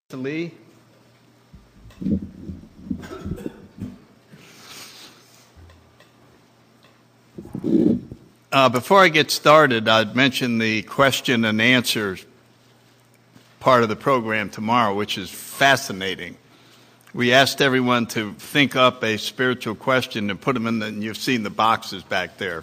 Lee. Before I get started, I'd mention the question and answer part of the program tomorrow, which is fascinating. We asked everyone to think up a spiritual question and put them in and you've seen the boxes back there.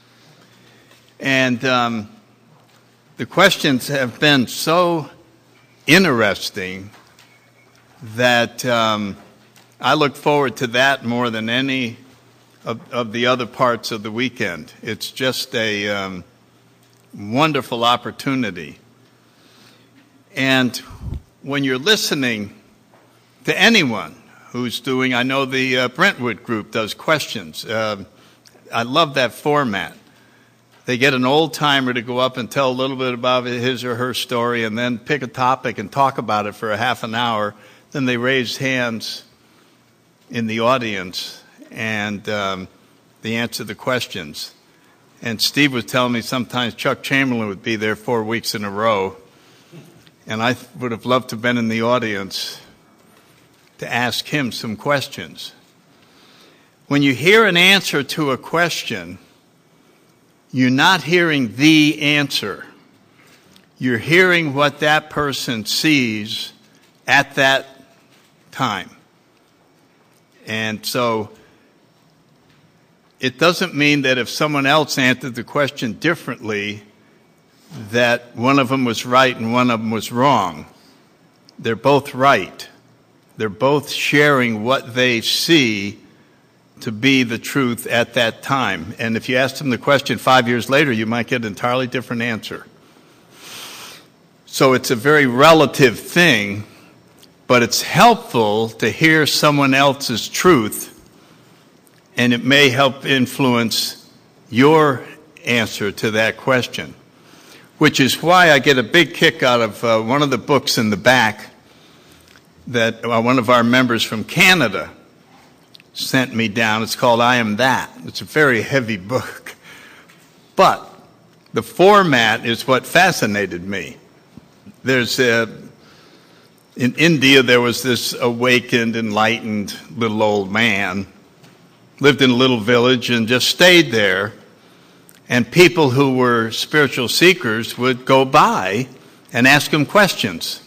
And the questions have been so interesting that I look forward to that more than any of the other parts of the weekend. It's just a wonderful opportunity. And when you're listening to anyone who's doing, I know the Brentwood group does questions. I love that format. They get an old-timer to go up and tell a little bit about his or her story and then pick a topic and talk about it for a half an hour. Then they raise hands in the audience and they answer the questions. And Steve was telling me sometimes Chuck Chamberlain would be there 4 weeks in a row. And I would have loved to have been in the audience to ask him some questions. When you hear an answer to a question, you're not hearing the answer. You're hearing what that person sees at that time. And so it doesn't mean that if someone else answered the question differently, that one of them was right and one of them was wrong. They're both right. They're both sharing what they see to be the truth at that time. And if you asked them the question 5 years later, you might get an entirely different answer. So it's a very relative thing, but it's helpful to hear someone else's truth, and it may help influence your answer to that question, which is why I get a big kick out of one of the books in the back that one of our members from Canada sent me down. It's called I Am That. It's a very heavy book. But the format is what fascinated me. In India, there was this awakened, enlightened little old man, lived in a little village and just stayed there. And people who were spiritual seekers would go by and ask him questions.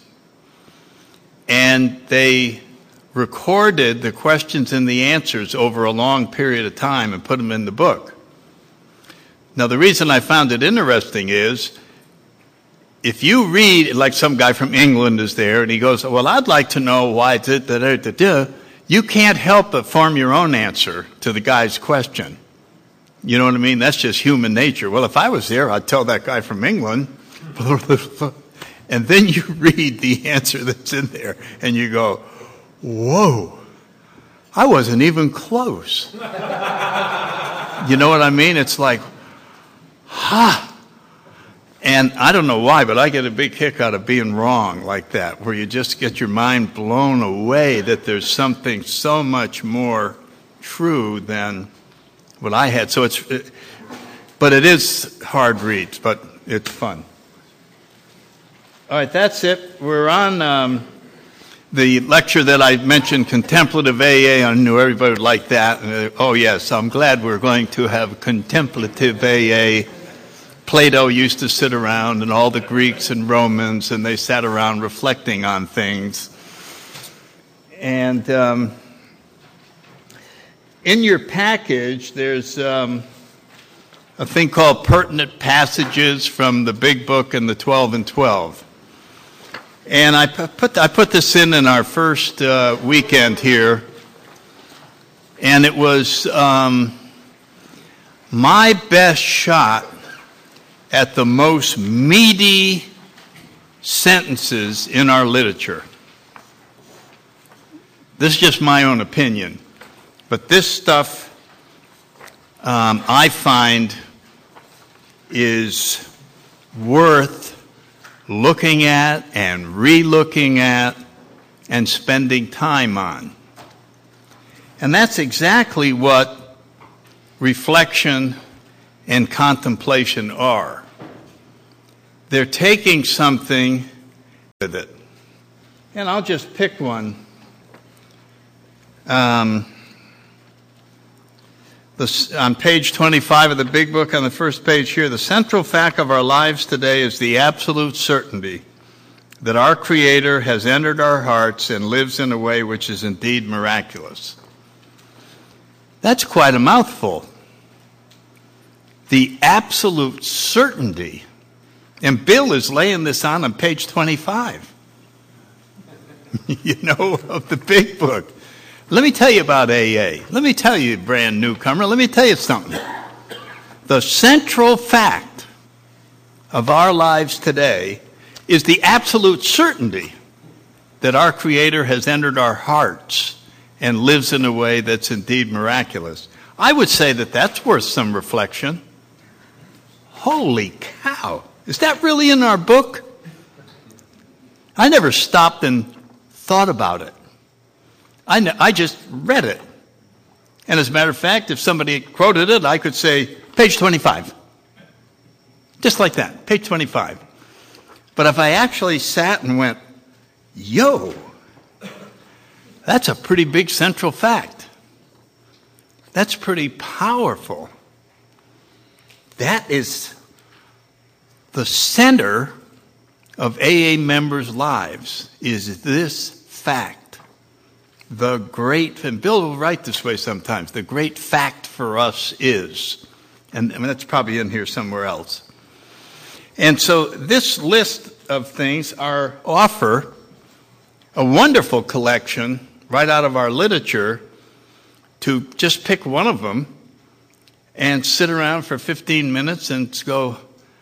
And they recorded the questions and the answers over a long period of time and put them in the book. Now, the reason I found it interesting is, if you read, like some guy from England is there, and he goes, well, I'd like to know why, you can't help but form your own answer to the guy's question. You know what I mean? That's just human nature. Well, if I was there, I'd tell that guy from England. And then you read the answer that's in there, and you go, whoa, I wasn't even close. You know what I mean? It's like, ha. And I don't know why, but I get a big kick out of being wrong like that, where you just get your mind blown away that there's something so much more true than what I had. So but it is hard reads, but it's fun. All right, that's it. We're on the lecture that I mentioned, Contemplative AA. I knew everybody would like that. Oh, yes, I'm glad we're going to have Contemplative AA. Plato used to sit around, and all the Greeks and Romans, and they sat around reflecting on things. And in your package, there's a thing called Pertinent Passages from the Big Book and the 12 and 12. And I put this in our first weekend here, and it was my best shot at the most meaty sentences in our literature. This is just my own opinion, but this stuff I find is worth looking at and re-looking at and spending time on. And that's exactly what reflection and contemplation are. They're taking something with it. And I'll just pick one. On page 25 of the big book, on the first page here, the central fact of our lives today is the absolute certainty that our Creator has entered our hearts and lives in a way which is indeed miraculous. That's quite a mouthful. The absolute certainty. And Bill is laying this on page 25. Of the big book. Let me tell you about AA. Let me tell you, brand newcomer, let me tell you something. The central fact of our lives today is the absolute certainty that our Creator has entered our hearts and lives in a way that's indeed miraculous. I would say that that's worth some reflection. Holy cow. Is that really in our book? I never stopped and thought about it. I just read it. And as a matter of fact, if somebody quoted it, I could say, page 25. Just like that, page 25. But if I actually sat and went, yo, that's a pretty big central fact. That's pretty powerful. That is the center of AA members' lives, is this fact. The great, and Bill will write this way sometimes, the great fact for us is, and that's probably in here somewhere else. And so this list of things offer a wonderful collection right out of our literature to just pick one of them and sit around for 15 minutes and go,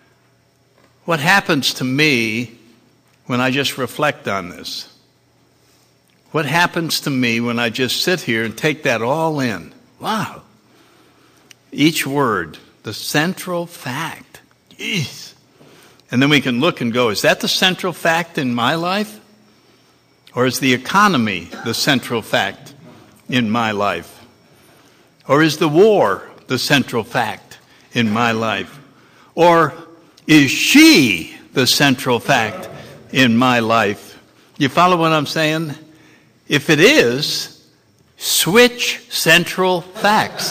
what happens to me when I just reflect on this? What happens to me when I just sit here and take that all in? Wow. Each word, the central fact. Jeez. And then we can look and go, is that the central fact in my life? Or is the economy the central fact in my life? Or is the war the central fact in my life? Or is she the central fact in my life? You follow what I'm saying? If it is, switch central facts.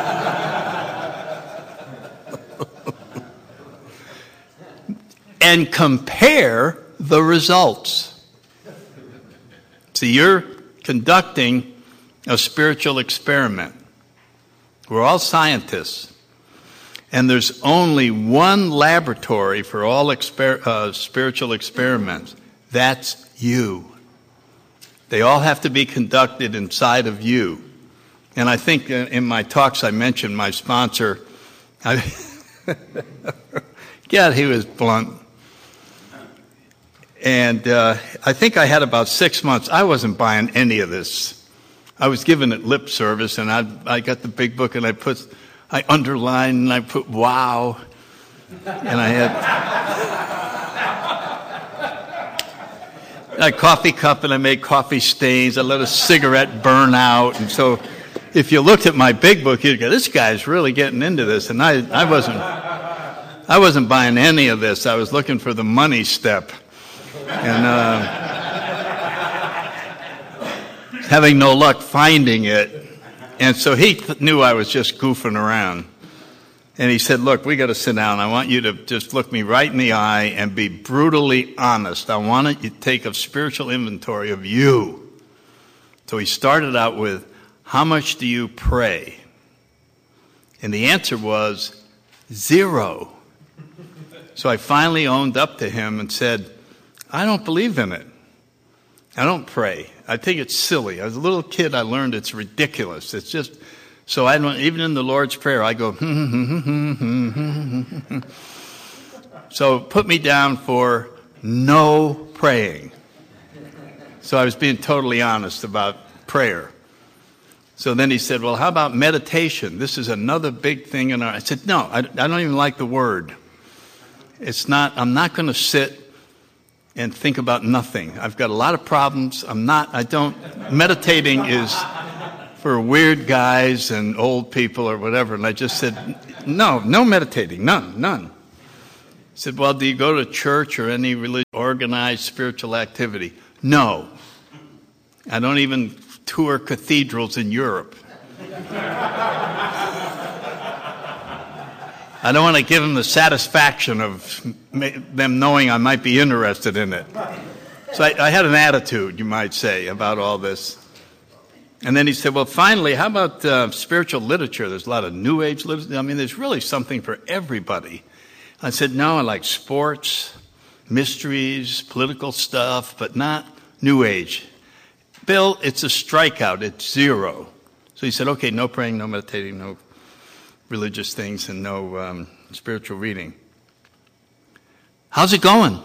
And compare the results. See, you're conducting a spiritual experiment. We're all scientists. And there's only one laboratory for all spiritual experiments. That's you. They all have to be conducted inside of you. And I think in my talks I mentioned my sponsor. God, he was blunt. And I think I had about 6 months. I wasn't buying any of this. I was giving it lip service, and I got the big book, and I underlined, and I put wow. And I had a coffee cup, and I made coffee stains. I let a cigarette burn out. And so if you looked at my big book, you'd go, this guy's really getting into this. And I wasn't buying any of this. I was looking for the money step. And having no luck finding it. And so he knew I was just goofing around. And he said, look, we got to sit down. I want you to just look me right in the eye and be brutally honest. I want you to take a spiritual inventory of you. So he started out with, how much do you pray? And the answer was 0. So I finally owned up to him and said, I don't believe in it. I don't pray. I think it's silly. As a little kid, I learned it's ridiculous. It's just, so I don't, even in the Lord's Prayer, I go, So put me down for no praying. So I was being totally honest about prayer. So then he said, well, how about meditation? This is another big thing in our, I said, no, I don't even like the word. It's not, I'm not going to sit and think about nothing. I've got a lot of problems. Meditating is for weird guys and old people or whatever. And I just said, no meditating, none. He said, well, do you go to church or any organized spiritual activity? No. I don't even tour cathedrals in Europe. I don't want to give them the satisfaction of them knowing I might be interested in it. So I had an attitude, you might say, about all this. And then he said, well, finally, how about spiritual literature? There's a lot of New Age literature. I mean, there's really something for everybody. I said, no, I like sports, mysteries, political stuff, but not New Age. Bill, it's a strikeout. It's 0. So he said, okay, no praying, no meditating, no religious things, and no spiritual reading. How's it going?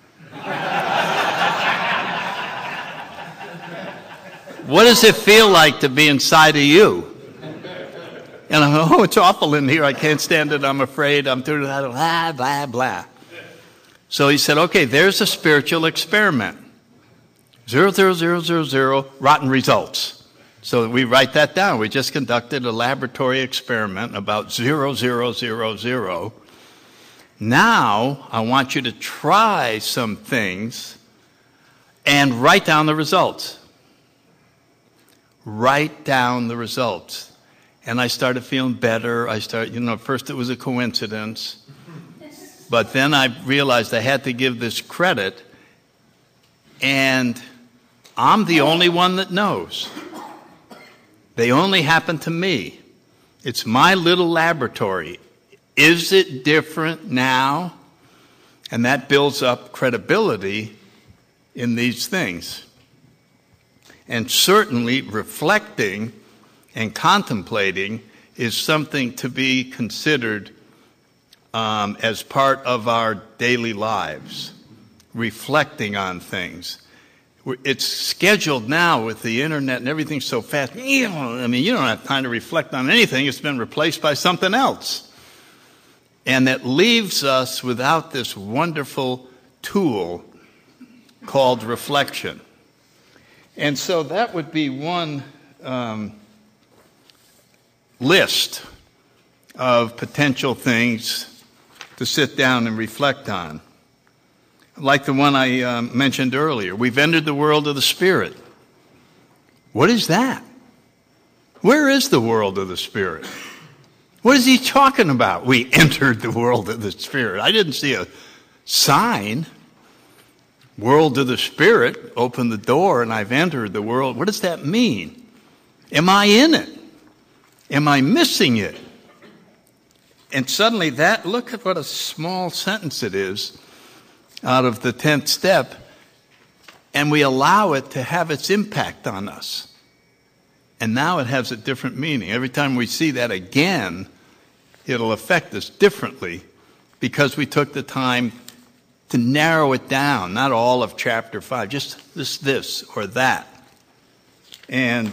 What does it feel like to be inside of you? And I go, oh, it's awful in here. I can't stand it. I'm afraid. I'm doing that. Blah, blah, blah. So he said, okay, there's a spiritual experiment. 0, 0, 0, 0, 0, rotten results. So we write that down. We just conducted a laboratory experiment about 0, 0, 0, 0. Now I want you to try some things and write down the results. Write down the results. And I started feeling better. First it was a coincidence. But then I realized I had to give this credit. And I'm the only one that knows. They only happen to me. It's my little laboratory. Is it different now? And that builds up credibility in these things. And certainly reflecting and contemplating is something to be considered as part of our daily lives. Reflecting on things. It's scheduled now with the internet and everything so fast. You don't have time to reflect on anything. It's been replaced by something else. And that leaves us without this wonderful tool called reflection. And so that would be one list of potential things to sit down and reflect on. Like the one I mentioned earlier. We've entered the world of the Spirit. What is that? Where is the world of the Spirit? What is he talking about? We entered the world of the Spirit. I didn't see a sign. World of the Spirit, open the door and I've entered the world. What does that mean? Am I in it? Am I missing it? And suddenly look at what a small sentence it is out of the 10th step, and we allow it to have its impact on us. And now it has a different meaning. Every time we see that again, it'll affect us differently because we took the time to narrow it down, not all of chapter 5, just this or that. And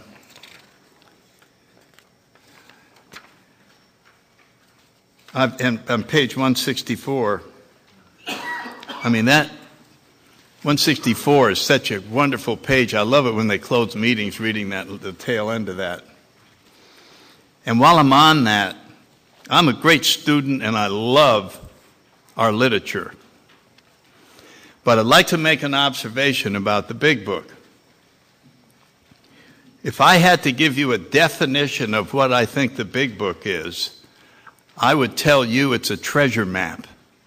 on page 164, that 164 is such a wonderful page. I love it when they close meetings reading the tail end of that. And while I'm on that, I'm a great student and I love our literature. But I'd like to make an observation about the Big Book. If I had to give you a definition of what I think the Big Book is, I would tell you it's a treasure map.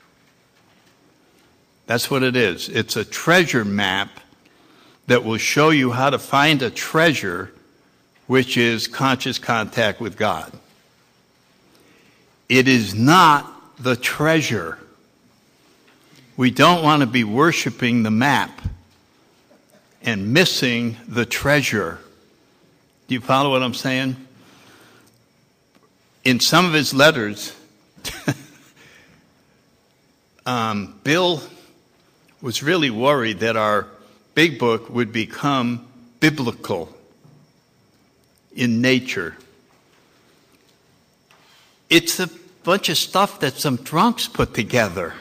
That's what it is. It's a treasure map that will show you how to find a treasure, which is conscious contact with God. It is not the treasure. We don't want to be worshiping the map and missing the treasure. Do you follow what I'm saying? In some of his letters, Bill was really worried that our Big Book would become biblical in nature. It's a bunch of stuff that some drunks put together.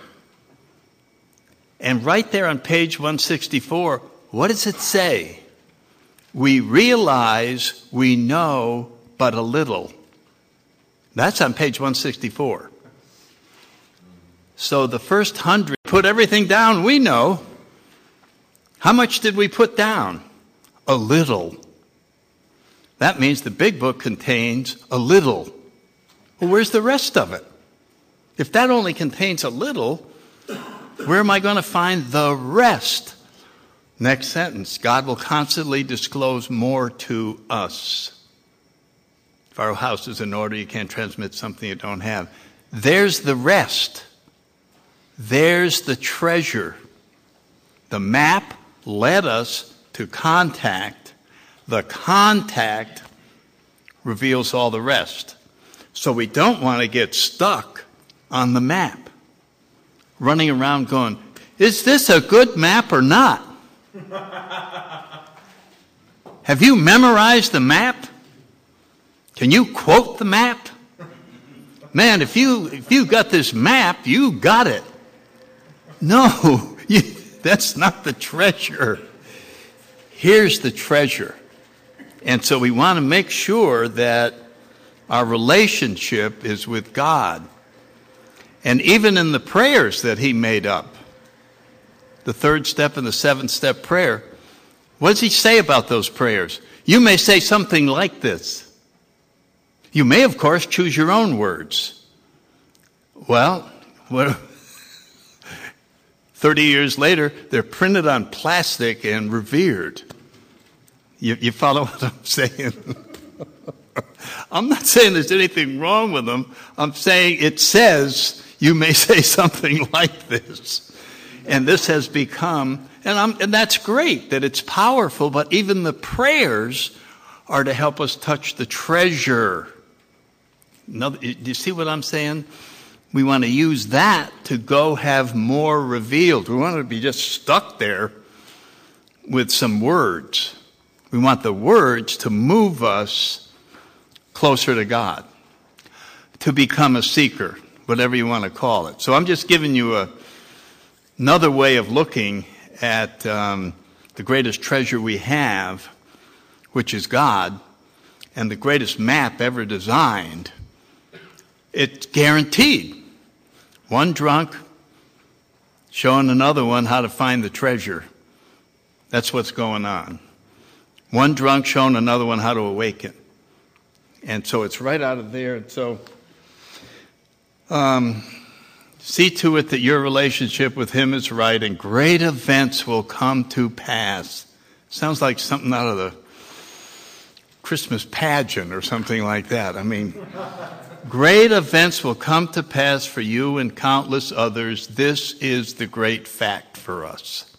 And right there on page 164, what does it say? We realize we know but a little. That's on page 164. So the first 100 put everything down we know, How much did we put down? A little. That means the big book contains a little. Well, where's the rest of it? If that only contains a little, where am I going to find the rest? Next sentence, God will constantly disclose more to us. If our house is in order, you can't transmit something you don't have. There's the rest. There's the treasure. The map led us to contact. The contact reveals all the rest. So we don't want to get stuck on the map, running around going, is this a good map or not? Have you memorized the map? Can you quote the map? Man, if you got this map, you got it. No, that's not the treasure. Here's the treasure. And so we want to make sure that our relationship is with God. And even in the prayers that he made up, the 3rd step and the 7th step prayer, what does he say about those prayers? You may say something like this. You may, of course, choose your own words. Well, 30 years later, they're printed on plastic and revered. You follow what I'm saying? I'm not saying there's anything wrong with them. I'm saying it says you may say something like this. And this has become, and that's great that it's powerful, but even the prayers are to help us touch the treasure. Do you see what I'm saying? We want to use that to go have more revealed. We want to be just stuck there with some words. We want the words to move us closer to God, to become a seeker, whatever you want to call it. So I'm just giving you another way of looking at the greatest treasure we have, which is God, and the greatest map ever designed. It's guaranteed. One drunk showing another one how to find the treasure. That's what's going on. One drunk showing another one how to awaken. And so it's right out of there. And so see to it that your relationship with him is right, and great events will come to pass. Sounds like something out of the Christmas pageant or something like that. I mean, great events will come to pass for you and countless others. This is the great fact for us.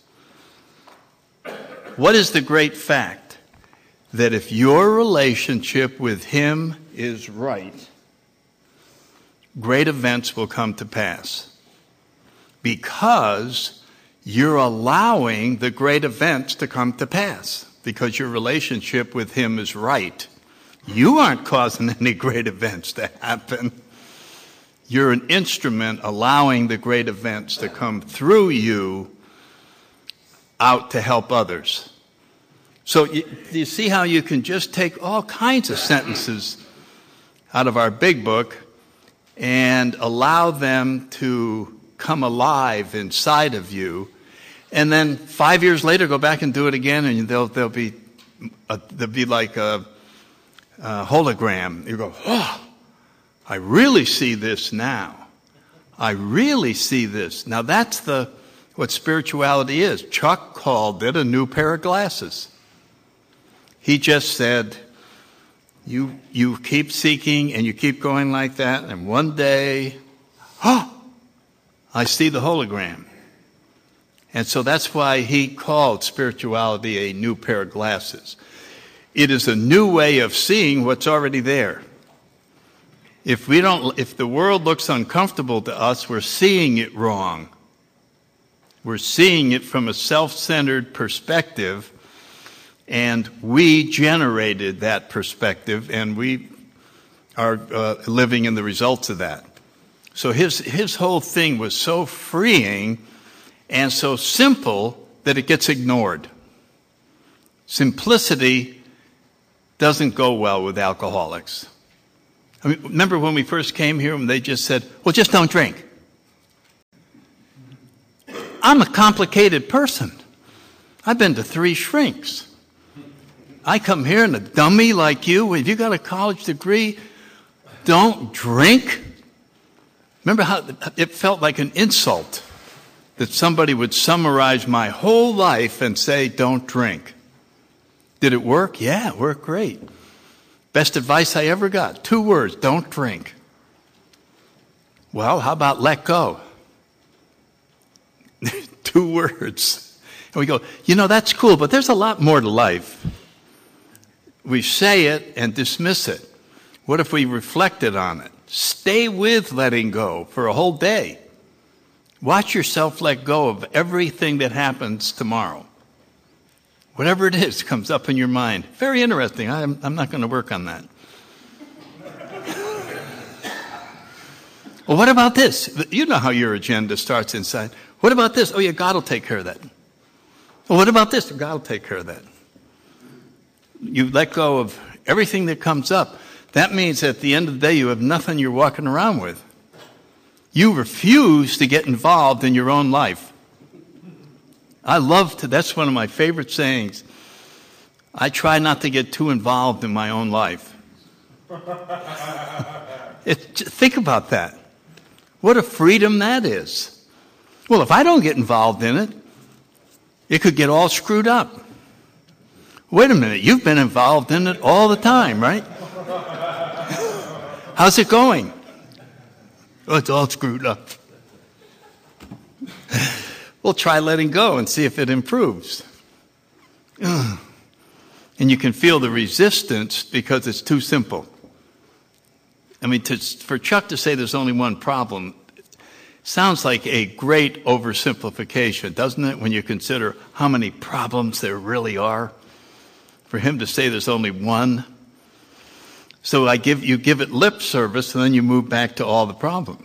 What is the great fact? That if your relationship with him is right, great events will come to pass. Because you're allowing the great events to come to pass. Because your relationship with him is right. You aren't causing any great events to happen. You're an instrument allowing the great events to come through you out to help others. So you see how you can just take all kinds of sentences out of our big book and allow them to come alive inside of you, and then 5 years later go back and do it again, and they'll be like a hologram. You go, oh, I really see this now. I really see this. Now that's what spirituality is. Chuck called it a new pair of glasses. He just said, you keep seeking and you keep going like that, and one day, I see the hologram. And so that's why he called spirituality a new pair of glasses. It is a new way of seeing what's already there. If the world looks uncomfortable to us, we're seeing it wrong. We're seeing it from a self-centered perspective, and we generated that perspective, and we are living in the results of that. So his whole thing was so freeing and so simple that it gets ignored. Simplicity doesn't go well with alcoholics. I mean, remember when we first came here and they just said, well, just don't drink. I'm a complicated person. I've been to 3 shrinks. I come here and a dummy like you, if you got a college degree, don't drink. Remember how it felt like an insult that somebody would summarize my whole life and say, don't drink. Did it work? Yeah, it worked great. Best advice I ever got. 2 words, don't drink. Well, how about let go? 2 words. And we go, that's cool, but there's a lot more to life. We say it and dismiss it. What if we reflected on it? Stay with letting go for a whole day. Watch yourself let go of everything that happens tomorrow. Whatever it is comes up in your mind. Very interesting. I'm not going to work on that. Well, what about this? You know how your agenda starts inside. What about this? Oh, yeah, God will take care of that. Well, what about this? God will take care of that. You let go of everything that comes up. That means at the end of the day, you have nothing you're walking around with. You refuse to get involved in your own life. That's one of my favorite sayings. I try not to get too involved in my own life. Think about that. What a freedom that is. Well, if I don't get involved in it, it could get all screwed up. Wait a minute, you've been involved in it all the time, right? How's it going? Oh, it's all screwed up. We'll try letting go and see if it improves. And you can feel the resistance because it's too simple. I mean, for Chuck to say there's only one problem sounds like a great oversimplification, doesn't it, when you consider how many problems there really are? For him to say there's only one. So you give it lip service, and then you move back to all the problems.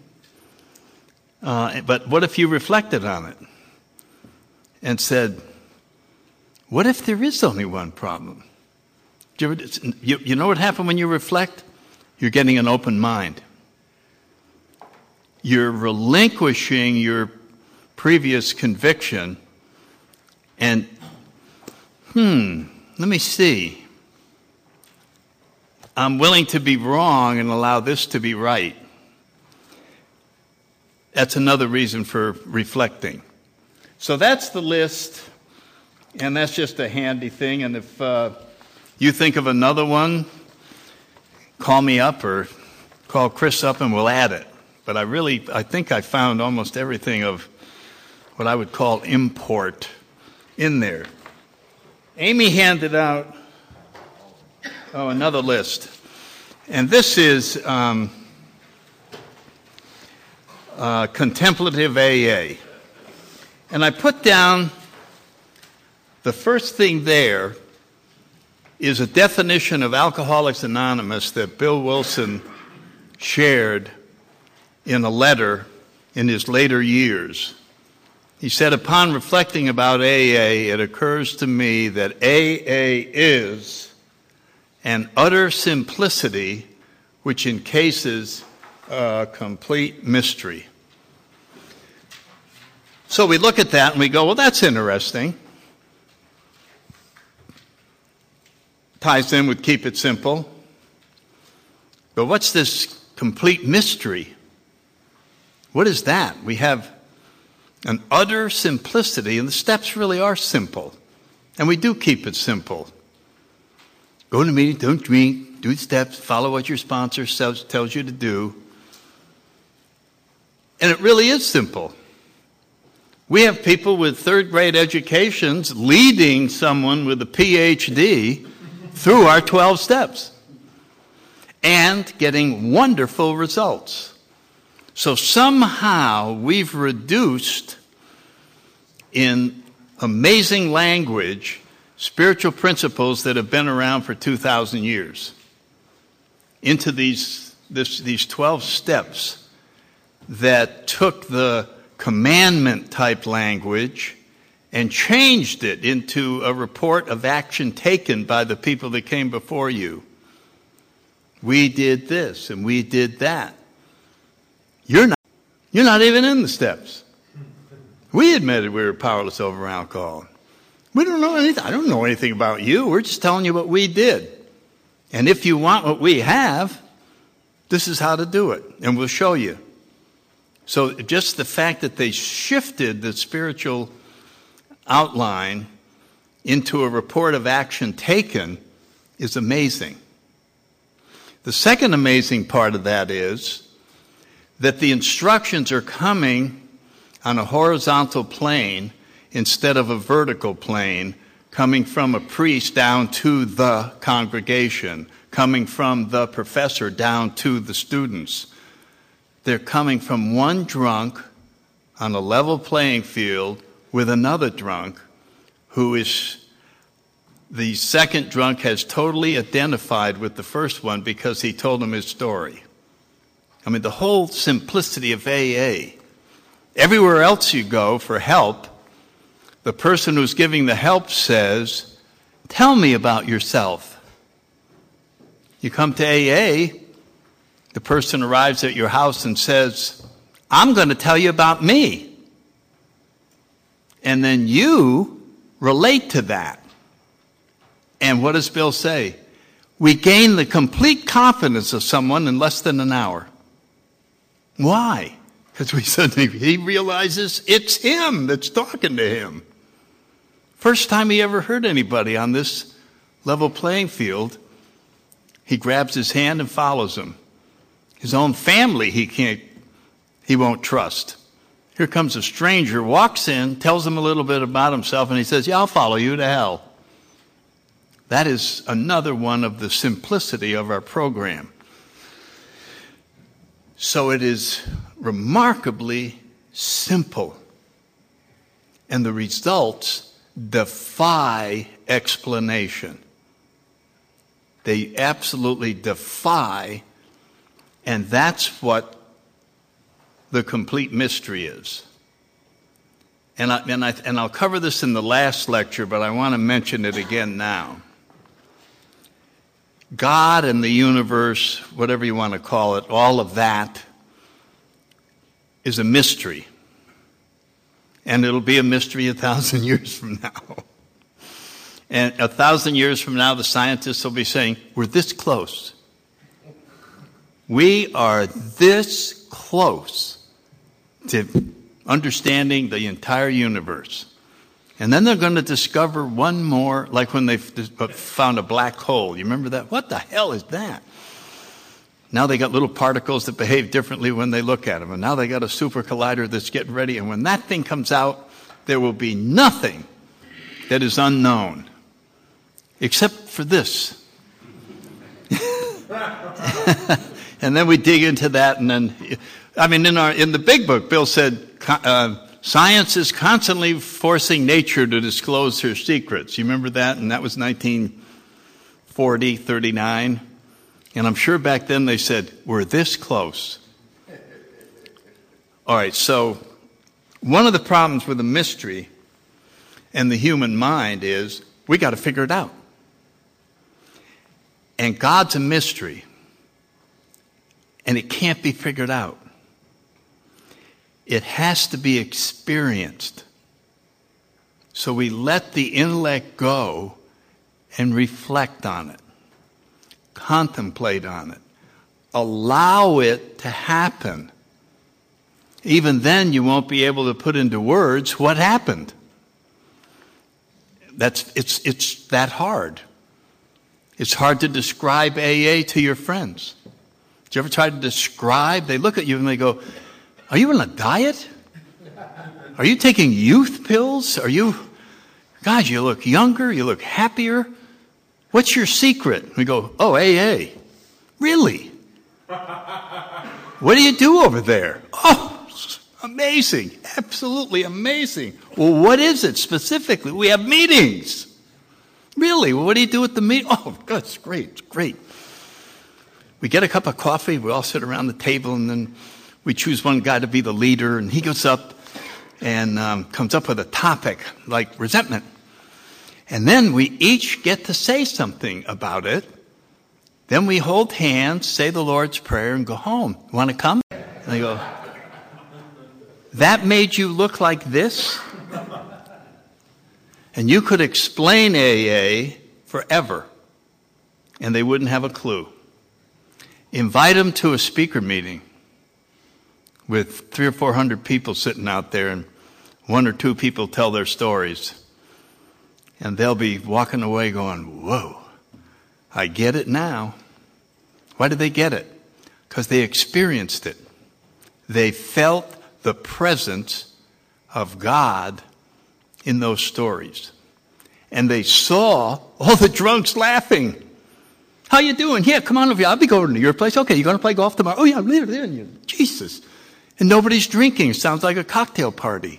But what if you reflected on it and said, what if there is only one problem? You know what happens when you reflect? You're getting an open mind. You're relinquishing your previous conviction and, let me see. I'm willing to be wrong and allow this to be right. That's another reason for reflecting. So that's the list, and that's just a handy thing. And if you think of another one, call me up or call Chris up and we'll add it. But I think I found almost everything of what I would call import in there. Amy handed out, another list. And this is contemplative AA. And I put down the first thing there is a definition of Alcoholics Anonymous that Bill Wilson shared in a letter in his later years. He said, upon reflecting about AA, it occurs to me that AA is an utter simplicity which encases a complete mystery. So we look at that and we go, well, that's interesting. Ties in with keep it simple. But what's this complete mystery? What is that? We have an utter simplicity, and the steps really are simple. And we do keep it simple. Go to the meeting, don't drink, do the steps, follow what your sponsor tells you to do. And it really is simple. We have people with third-grade educations leading someone with a PhD through our 12 steps and getting wonderful results. So somehow we've reduced in amazing language spiritual principles that have been around for 2,000 years into these 12 steps that took the commandment type language and changed it into a report of action taken by the people that came before you. We did this and we did that. You're not even in the steps. We admitted we were powerless over alcohol. We don't know anything. I don't know anything about you. We're just telling you what we did. And if you want what we have, this is how to do it. And we'll show you. So just the fact that they shifted the spiritual outline into a report of action taken is amazing. The second amazing part of that is that the instructions are coming on a horizontal plane instead of a vertical plane, coming from a priest down to the congregation, coming from the professor down to the students. They're coming from one drunk on a level playing field with another drunk who is, the second drunk has totally identified with the first one because he told him his story. I mean, the whole simplicity of AA. Everywhere else you go for help, the person who's giving the help says, tell me about yourself. You come to AA, the person arrives at your house and says, I'm going to tell you about me. And then you relate to that. And what does Bill say? We gain the complete confidence of someone in less than an hour. Why? Because he realizes it's him that's talking to him. First time he ever heard anybody on this level playing field, he grabs his hand and follows him. His own family he won't trust. Here comes a stranger, walks in, tells him a little bit about himself, and he says, yeah, I'll follow you to hell. That is another one of the simplicity of our program. So it is remarkably simple. And the results defy explanation. They absolutely defy, and that's what the complete mystery is. And I'll cover this in the last lecture, but I want to mention it again now. God and the universe, whatever you want to call it, all of that is a mystery. And it'll be a mystery 1,000 years from now. And 1,000 years from now, the scientists will be saying, we're this close. We are this close to understanding the entire universe. And then they're going to discover one more, like when they found a black hole. You remember that? What the hell is that? Now they got little particles that behave differently when they look at them. And now they got a super collider that's getting ready. And when that thing comes out, there will be nothing that is unknown. Except for this. And then we dig into that. And then, I mean, in the big book, Bill said, science is constantly forcing nature to disclose her secrets. You remember that? And that was 1940, 39. And I'm sure back then they said, we're this close. All right, so one of the problems with the mystery and the human mind is we got to figure it out. And God's a mystery. And it can't be figured out. It has to be experienced. So we let the intellect go and reflect on it. Contemplate on it. Allow it to happen. Even then you won't be able to put into words what happened. It's that hard. It's hard to describe AA to your friends. Did you ever try to describe? They look at you and they go, are you on a diet? Are you taking youth pills? God, you look younger, you look happier. What's your secret? We go, oh, AA. Really? What do you do over there? Oh, amazing. Absolutely amazing. Well, what is it specifically? We have meetings. Really? Well, what do you do at the meeting? Oh, God, it's great. It's great. We get a cup of coffee. We all sit around the table, and then we choose one guy to be the leader, and he goes up and comes up with a topic like resentment. And then we each get to say something about it. Then we hold hands, say the Lord's Prayer, and go home. You want to come? And they go, that made you look like this? And you could explain AA forever, and they wouldn't have a clue. Invite them to a speaker meeting with 300 or 400 people sitting out there, and 1 or 2 people tell their stories. And they'll be walking away going, whoa, I get it now. Why did they get it? Because they experienced it. They felt the presence of God in those stories. And they saw all the drunks laughing. How you doing? Yeah, come on over here. I'll be going to your place. Okay, you going to play golf tomorrow? Oh, yeah, I'm there. Jesus. And nobody's drinking. It sounds like a cocktail party.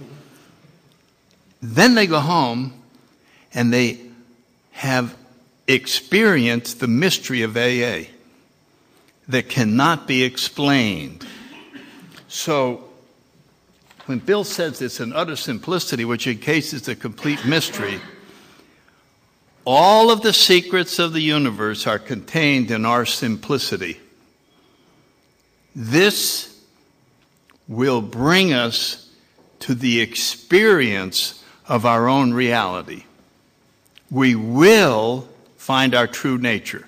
Then they go home and they have experienced the mystery of AA that cannot be explained. So when Bill says it's an utter simplicity, which in case is a complete mystery, all of the secrets of the universe are contained in our simplicity. This will bring us to the experience of our own reality. We will find our true nature.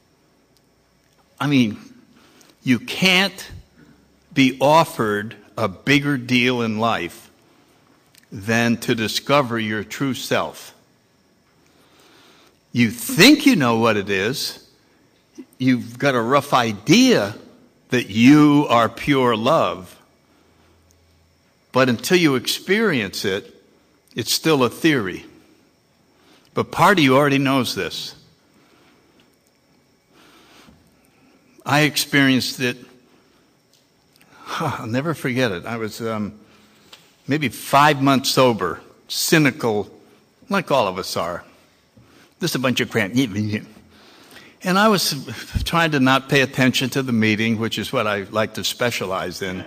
I mean, you can't be offered a bigger deal in life than to discover your true self. You think you know what it is. You've got a rough idea that you are pure love. But until you experience it, it's still a theory. But part of you already knows this. I experienced it. I'll never forget it. I was maybe 5 months sober, cynical, like all of us are. Just a bunch of crap. And I was trying to not pay attention to the meeting, which is what I like to specialize in.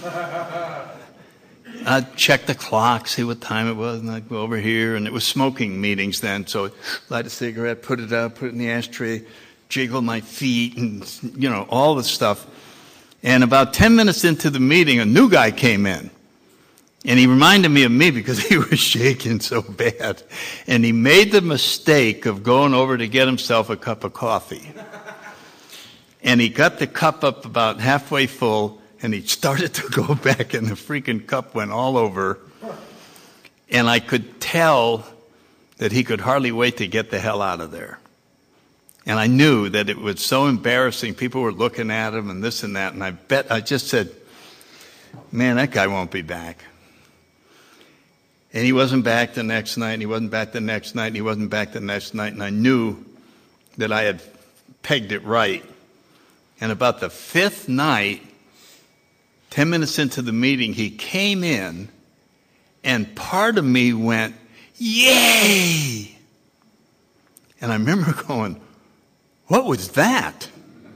I'd check the clock, see what time it was, and I'd go over here. And it was smoking meetings then, so I'd light a cigarette, put it out, put it in the ashtray, jiggle my feet, and, all the stuff. And about 10 minutes into the meeting, a new guy came in. And he reminded me of me because he was shaking so bad. And he made the mistake of going over to get himself a cup of coffee. And he got the cup up about halfway full, and he started to go back, and the freaking cup went all over. And I could tell that he could hardly wait to get the hell out of there. And I knew that it was so embarrassing. People were looking at him and this and that. And I just said, man, that guy won't be back. And he wasn't back the next night, and he wasn't back the next night, and he wasn't back the next night. And I knew that I had pegged it right. And about the 5th night, 10 minutes into the meeting, he came in, and part of me went, yay! And I remember going, what was that?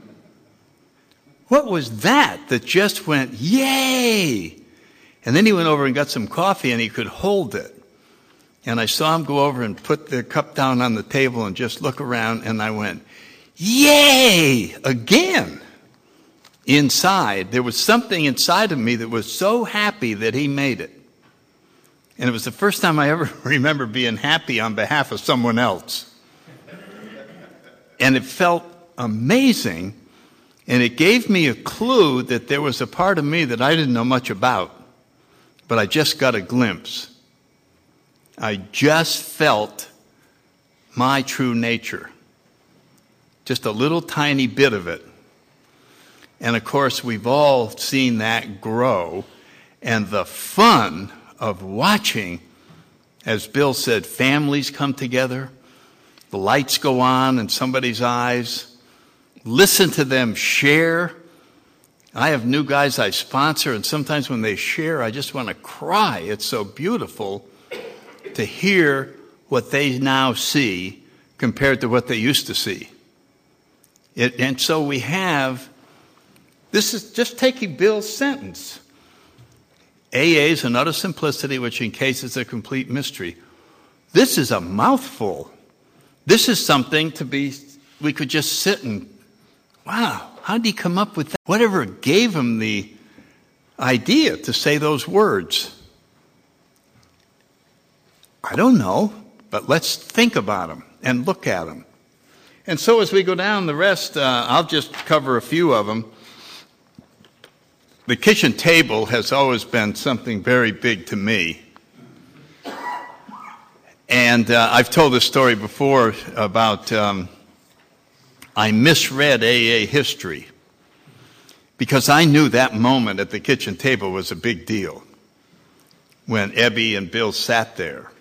What was that just went, yay? And then he went over and got some coffee, and he could hold it. And I saw him go over and put the cup down on the table and just look around, and I went, yay! Again. Inside, there was something inside of me that was so happy that he made it. And it was the first time I ever remember being happy on behalf of someone else. And it felt amazing, and it gave me a clue that there was a part of me that I didn't know much about, but I just got a glimpse. I just felt my true nature. Just a little tiny bit of it. And of course, we've all seen that grow. And the fun of watching, as Bill said, families come together, the lights go on in somebody's eyes, listen to them share. I have new guys I sponsor, and sometimes when they share, I just want to cry. It's so beautiful to hear what they now see compared to what they used to see. And so we have, this is just taking Bill's sentence. AA is an utter simplicity, which in case is a complete mystery. This is a mouthful. This is something we could just sit and, wow, how did he come up with that? Whatever gave him the idea to say those words. I don't know, but let's think about them and look at them. And so as we go down the rest, I'll just cover a few of them. The kitchen table has always been something very big to me. And I've told this story before about I misread AA history because I knew that moment at the kitchen table was a big deal when Ebby and Bill sat there.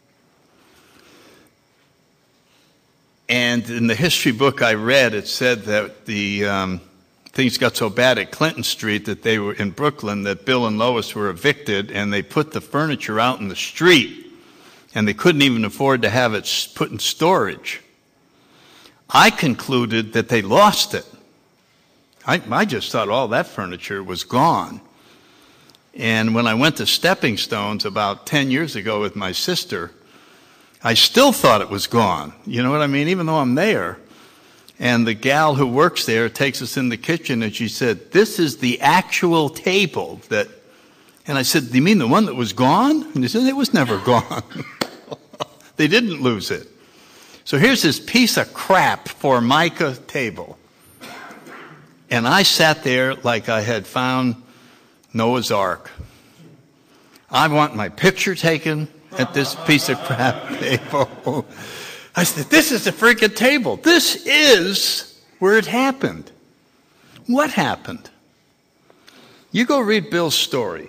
And in the history book I read, it said that the things got so bad at Clinton Street that they were in Brooklyn that Bill and Lois were evicted, and they put the furniture out in the street, and they couldn't even afford to have it put in storage. I concluded that they lost it. I just thought all that furniture was gone. And when I went to Stepping Stones about 10 years ago with my sister, I still thought it was gone. You know what I mean? Even though I'm there. And the gal who works there takes us in the kitchen and she said, "This is the actual table that," and I said, "Do you mean the one that was gone?" And they said, "It was never gone." They didn't lose it. So here's this piece of crap Formica table. And I sat there like I had found Noah's Ark. I want my picture taken at this piece of crap table. I said, "This is a freaking table. This is where it happened." What happened? You go read Bill's story.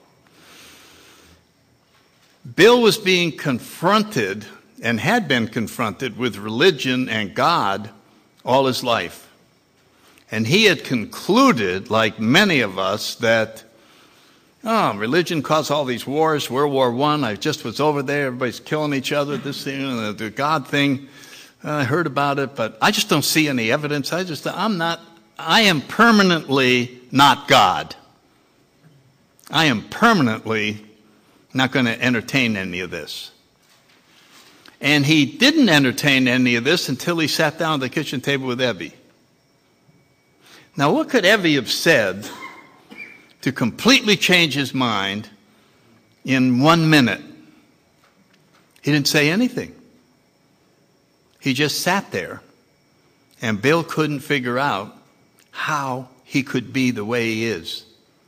Bill was being confronted and had been confronted with religion and God all his life. And he had concluded, like many of us, that religion caused all these wars. World War I just was over there. Everybody's killing each other. This thing, the God thing, I heard about it, but I just don't see any evidence. I am permanently not God. I am permanently not going to entertain any of this. And he didn't entertain any of this until he sat down at the kitchen table with Ebby. Now, what could Ebby have said to completely change his mind in 1 minute? He didn't say anything. He just sat there, and Bill couldn't figure out how he could be the way he is.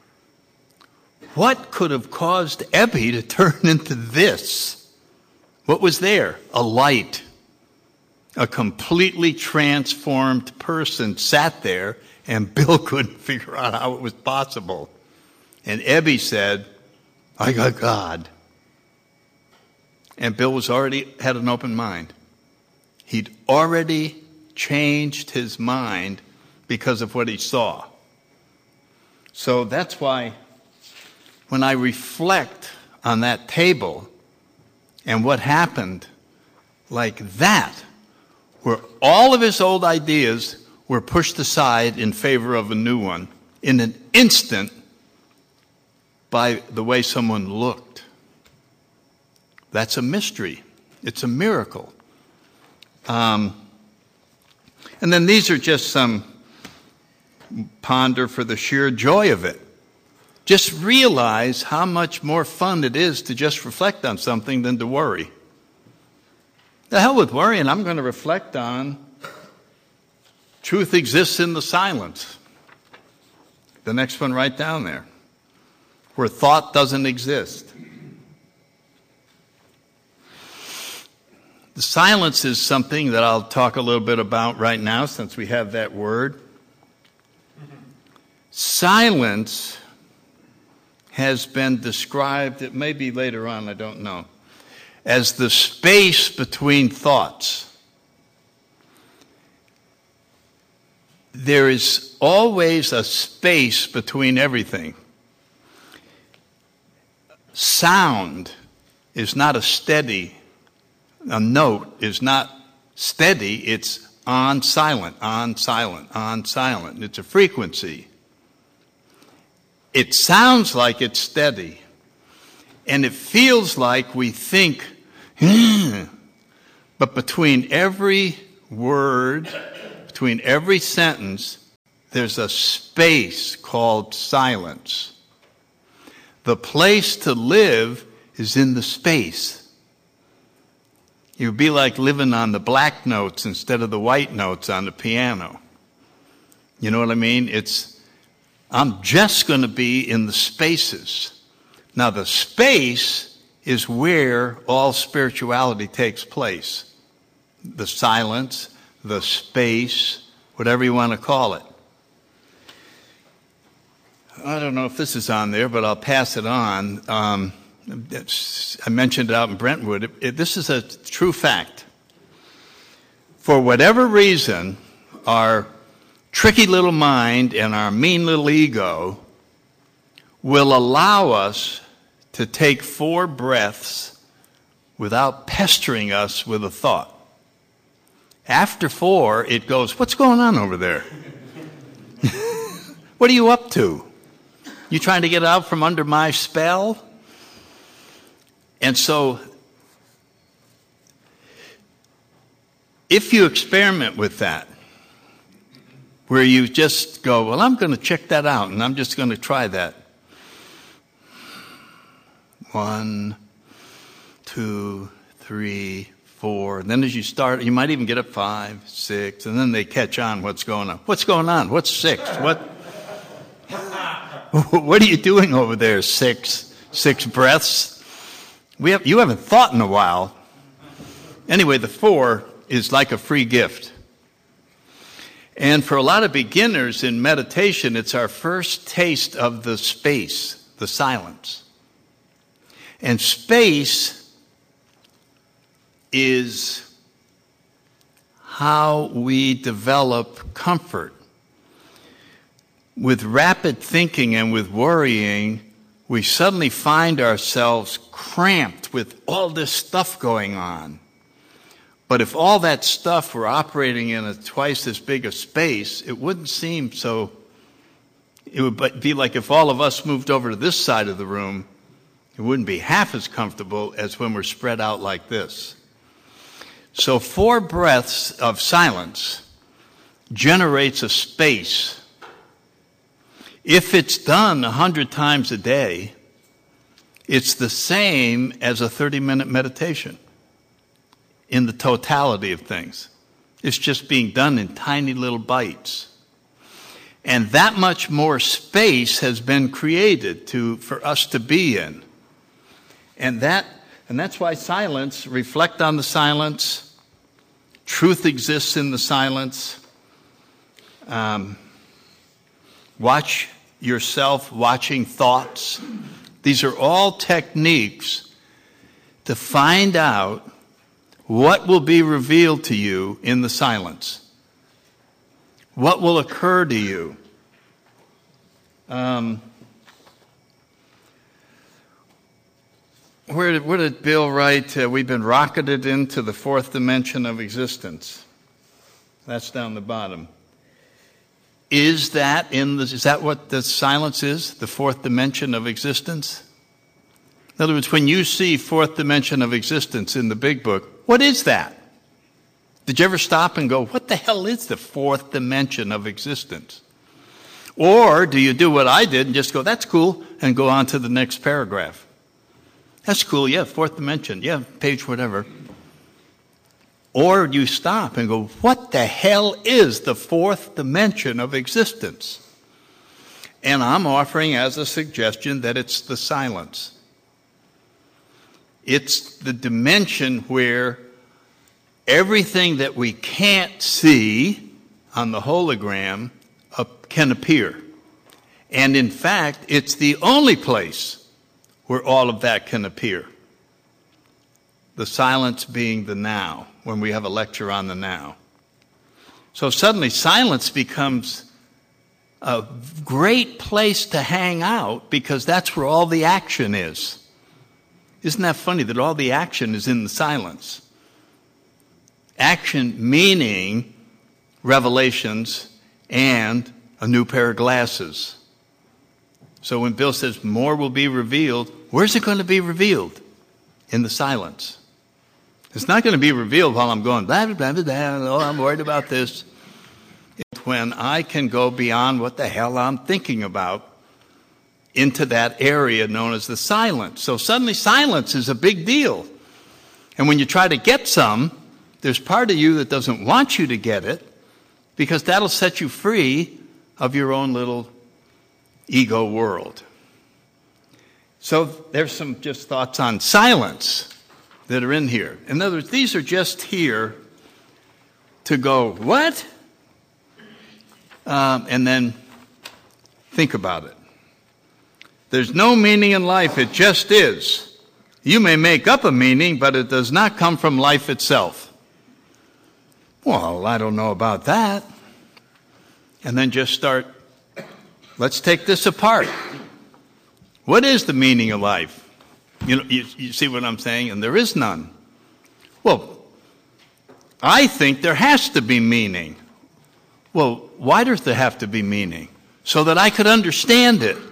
What could have caused Ebby to turn into this? What was there? A light. A completely transformed person sat there, and Bill couldn't figure out how it was possible. And Ebby said, "I got God." And Bill had an open mind. He'd already changed his mind because of what he saw. So that's why when I reflect on that table and what happened like that, where all of his old ideas were pushed aside in favor of a new one in an instant, by the way someone looked. That's a mystery. It's a miracle. And then these are just some ponder for the sheer joy of it. Just realize how much more fun it is to just reflect on something than to worry. The hell with worrying. I'm going to reflect on truth exists in the silence. The next one right down there. Where thought doesn't exist. The silence is something that I'll talk a little bit about right now since we have that word. Silence has been described, it may be later on, I don't know, as the space between thoughts. There is always a space between everything. Sound is not a note is not steady, it's on, silent, on, silent, on, silent. It's a frequency. It sounds like it's steady, and it feels like we think, but between every word, between every sentence, there's a space called silence. The place to live is in the space. It would be like living on the black notes instead of the white notes on the piano. You know what I mean? I'm just going to be in the spaces. Now, the space is where all spirituality takes place. The silence, the space, whatever you want to call it. I don't know if this is on there, but I'll pass it on. I mentioned it out in Brentwood. This is a true fact. For whatever reason, our tricky little mind and our mean little ego will allow us to take 4 breaths without pestering us with a thought. After 4, it goes, what's going on over there? What are you up to? You trying to get out from under my spell? And so, if you experiment with that, where you just go, well, I'm going to check that out, and I'm just going to try that. 1, 2, 3, 4. And then as you start, you might even get up 5, 6, and then they catch on what's going on. What's going on? What's 6? What are you doing over there, 6 breaths? You haven't thought in a while. Anyway, the 4 is like a free gift. And for a lot of beginners in meditation, it's our first taste of the space, the silence. And space is how we develop comfort. With rapid thinking and with worrying, we suddenly find ourselves cramped with all this stuff going on. But if all that stuff were operating in a twice as big a space, it wouldn't seem so. It would be like if all of us moved over to this side of the room, it wouldn't be half as comfortable as when we're spread out like this. So 4 breaths of silence generates a space. If it's done 100 times a day, it's the same as a 30-minute meditation in the totality of things. It's just being done in tiny little bites. And that much more space has been created for us to be in. And that's why silence, reflect on the silence. Truth exists in the silence. Watch yourself watching thoughts. These are all techniques to find out what will be revealed to you in the silence. What will occur to you? Where did Bill write, we've been rocketed into the 4th dimension of existence? That's down the bottom. Is that what the silence is? The 4th dimension of existence? In other words, when you see 4th dimension of existence in the Big Book, what is that? Did you ever stop and go, what the hell is the 4th dimension of existence? Or do you do what I did and just go, that's cool, and go on to the next paragraph? That's cool, yeah, 4th dimension, yeah, page whatever. Or you stop and go, what the hell is the 4th dimension of existence? And I'm offering as a suggestion that it's the silence. It's the dimension where everything that we can't see on the hologram can appear. And in fact, it's the only place where all of that can appear. The silence being the now, when we have a lecture on the now. So suddenly silence becomes a great place to hang out because that's where all the action is. Isn't that funny that all the action is in the silence? Action meaning revelations and a new pair of glasses. So when Bill says more will be revealed, where's it going to be revealed? In the silence. It's not going to be revealed while I'm going, blah, blah, blah, blah, blah, oh, I'm worried about this. It's when I can go beyond what the hell I'm thinking about into that area known as the silence. So suddenly silence is a big deal. And when you try to get some, there's part of you that doesn't want you to get it, because that'll set you free of your own little ego world. So there's some just thoughts on silence that are in here. In other words, these are just here to go, what? And then think about it. There's no meaning in life, it just is. You may make up a meaning, but it does not come from life itself. Well, I don't know about that. And then just start, let's take this apart. What is the meaning of life? You see what I'm saying? And there is none. Well, I think there has to be meaning. Well, why does there have to be meaning? So that I could understand it.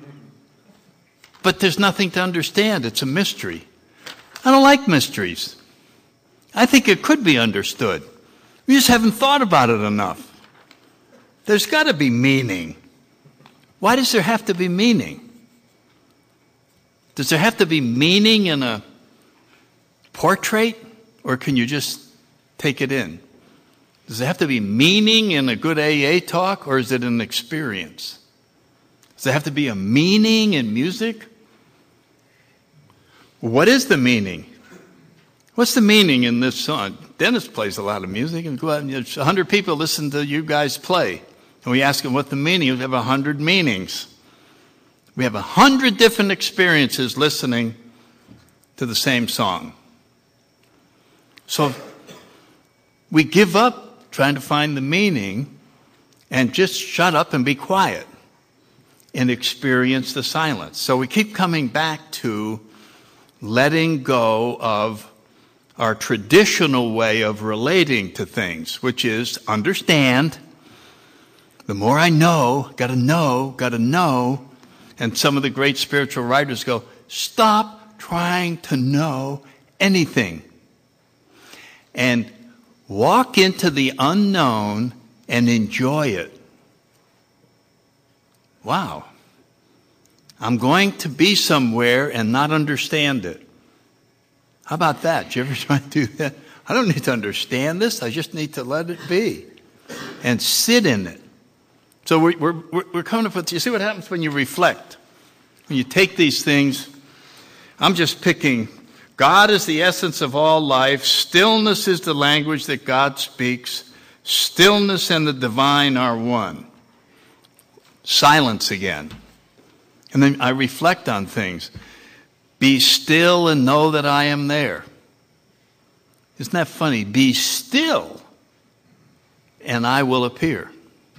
But there's nothing to understand. It's a mystery. I don't like mysteries. I think it could be understood. We just haven't thought about it enough. There's got to be meaning. Why does there have to be meaning? Does there have to be meaning in a portrait? Or can you just take it in? Does there have to be meaning in a good AA talk? Or is it an experience? Does there have to be a meaning in music? What is the meaning? What's the meaning in this song? Dennis plays a lot of music, and 100 people listen to you guys play. And we ask them what the meaning is. We have 100 meanings. We have 100 different experiences listening to the same song. So we give up trying to find the meaning and just shut up and be quiet and experience the silence. So we keep coming back to letting go of our traditional way of relating to things, which is understand. The more I know, gotta know. And some of the great spiritual writers go, stop trying to know anything. And walk into the unknown and enjoy it. Wow. I'm going to be somewhere and not understand it. How about that? Did you ever try to do that? I don't need to understand this. I just need to let it be and sit in it. So we're coming up with, you see what happens when you reflect? When you take these things, I'm just picking, God is the essence of all life. Stillness is the language that God speaks. Stillness and the divine are one. Silence again. And then I reflect on things. Be still and know that I am there. Isn't that funny? Be still and I will appear.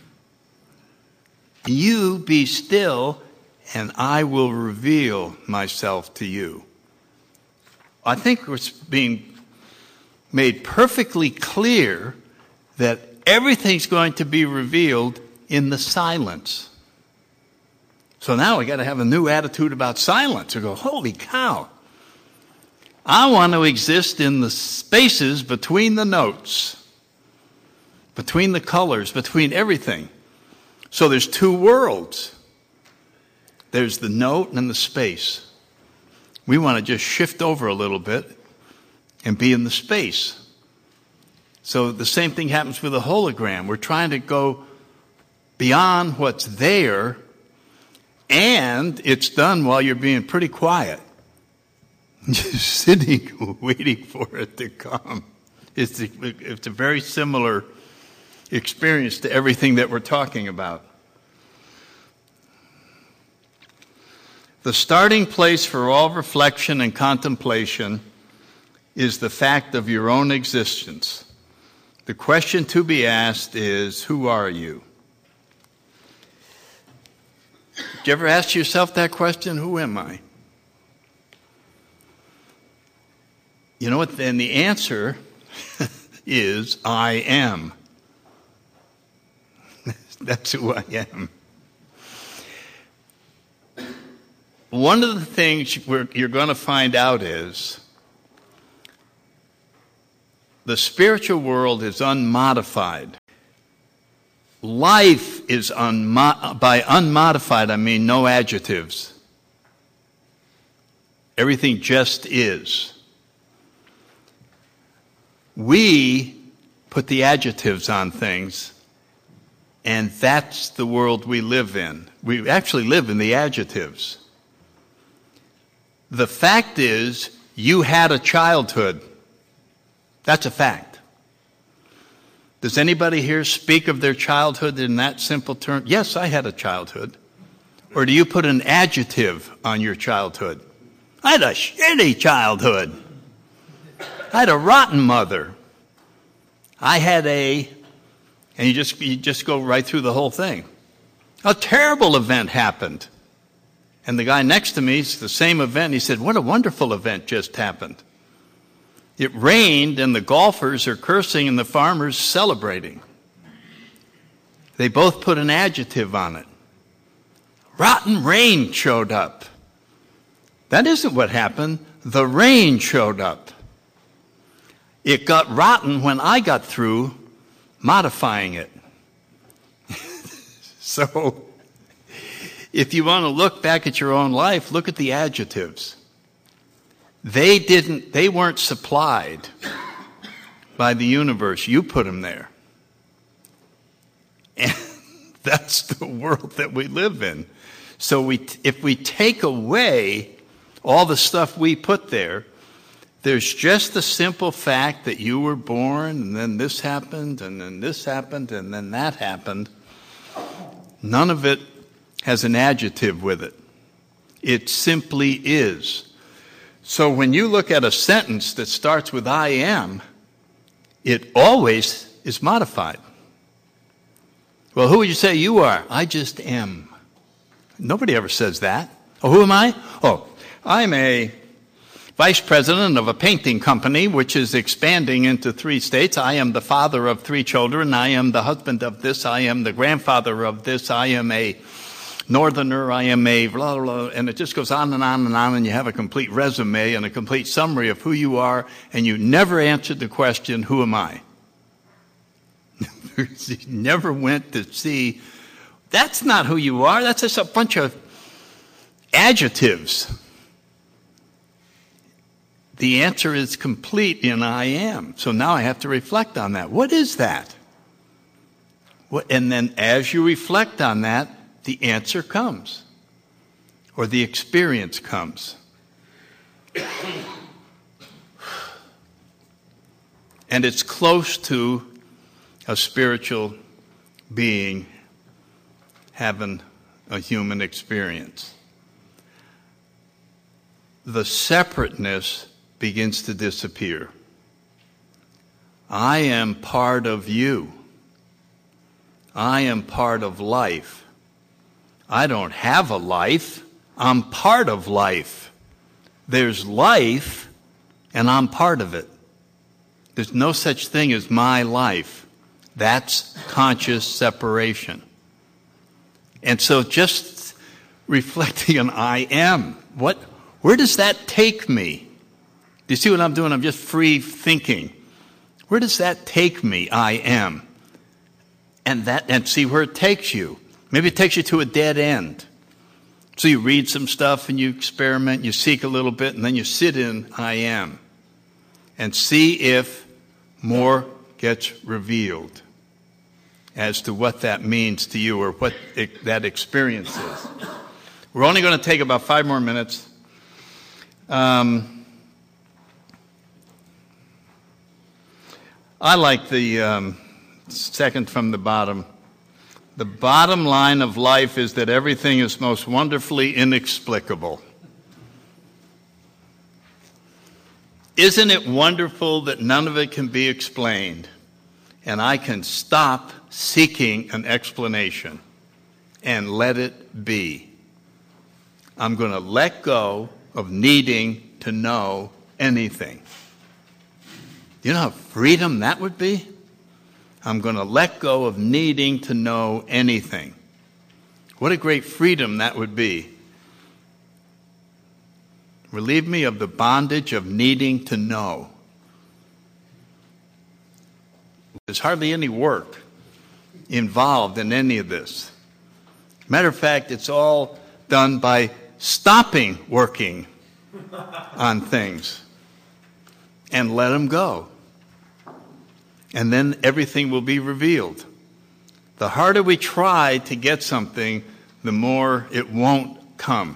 You be still and I will reveal myself to you. I think it's being made perfectly clear that everything's going to be revealed in the silence. So now we got to have a new attitude about silence. We go, holy cow. I want to exist in the spaces between the notes, between the colors, between everything. So there's two worlds. There's the note and the space. We want to just shift over a little bit and be in the space. So the same thing happens with a hologram. We're trying to go beyond what's there, and it's done while you're being pretty quiet. Just sitting, waiting for it to come. It's a very similar experience to everything that we're talking about. The starting place for all reflection and contemplation is the fact of your own existence. The question to be asked is, who are you? Did you ever ask yourself that question? Who am I? You know what? Then the answer is, I am. That's who I am. One of the things you're going to find out is the spiritual world is unmodified. Life is by unmodified, I mean no adjectives. Everything just is. We put the adjectives on things, and that's the world we live in. We actually live in the adjectives. The fact is, you had a childhood. That's a fact. Does anybody here speak of their childhood in that simple term? Yes, I had a childhood. Or do you put an adjective on your childhood? I had a shitty childhood. I had a rotten mother. I had and you just go right through the whole thing. A terrible event happened. And the guy next to me, it's the same event, he said, what a wonderful event just happened. It rained and the golfers are cursing and the farmers celebrating. They both put an adjective on it. Rotten rain showed up. That isn't what happened. The rain showed up. It got rotten when I got through modifying it. So, if you want to look back at your own life, look at the adjectives. They weren't supplied by the universe. You put them there. And that's the world that we live in. So if we take away all the stuff we put there, there's just the simple fact that you were born, and then this happened, and then this happened, and then that happened. None of it has an adjective with it. It simply is. So when you look at a sentence that starts with I am, it always is modified. Well, who would you say you are? I just am. Nobody ever says that. Oh, who am I? Oh, I'm a vice president of a painting company which is expanding into 3 states. I am the father of 3 children. I am the husband of this. I am the grandfather of this. I am a northerner. I am a blah, blah, blah. And it just goes on and on and on, and you have a complete resume and a complete summary of who you are, and you never answered the question, who am I? You never went to see, that's not who you are. That's just a bunch of adjectives. The answer is complete in I am. So now I have to reflect on that. What is that? And then as you reflect on that, the answer comes. Or the experience comes. And it's close to a spiritual being having a human experience. The separateness begins to disappear. I am part of you. I am part of life. I don't have a life. I'm part of life. There's life, and I'm part of it. There's no such thing as my life. That's conscious separation. And so just reflecting on I am, where does that take me? Do you see what I'm doing? I'm just free thinking. Where does that take me? I am. And see where it takes you. Maybe it takes you to a dead end. So you read some stuff and you experiment, you seek a little bit, and then you sit in I am. And see if more gets revealed as to what that means to you or what that experience is. We're only going to take about 5 more minutes. I like the second from the bottom. The bottom line of life is that everything is most wonderfully inexplicable. Isn't it wonderful that none of it can be explained, and I can stop seeking an explanation and let it be? I'm going to let go of needing to know anything. You know how freedom that would be? I'm going to let go of needing to know anything. What a great freedom that would be. Relieve me of the bondage of needing to know. There's hardly any work involved in any of this. Matter of fact, it's all done by stopping working on things and let them go. and then everything will be revealed. The harder we try to get something, the more it won't come.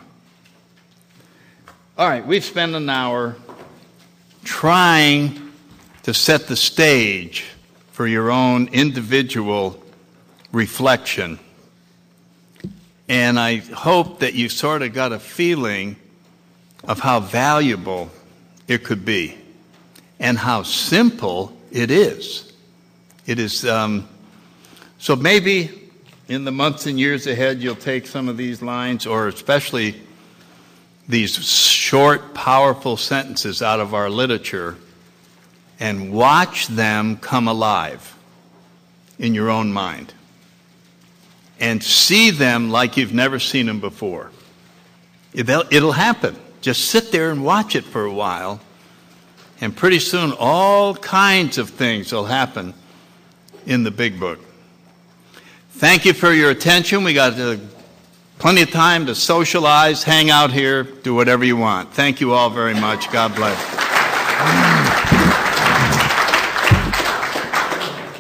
All right, we've spent an hour trying to set the stage for your own individual reflection. And I hope that you sort of got a feeling of how valuable it could be and how simple it is. It is, so maybe in the months and years ahead you'll take some of these lines, or especially these short, powerful sentences out of our literature, and watch them come alive in your own mind. And see them like you've never seen them before. It'll happen. Just sit there and watch it for a while, and pretty soon all kinds of things will happen in the big book. Thank you for your attention. We got plenty of time to socialize, hang out here, do whatever you want. Thank you all very much. God bless.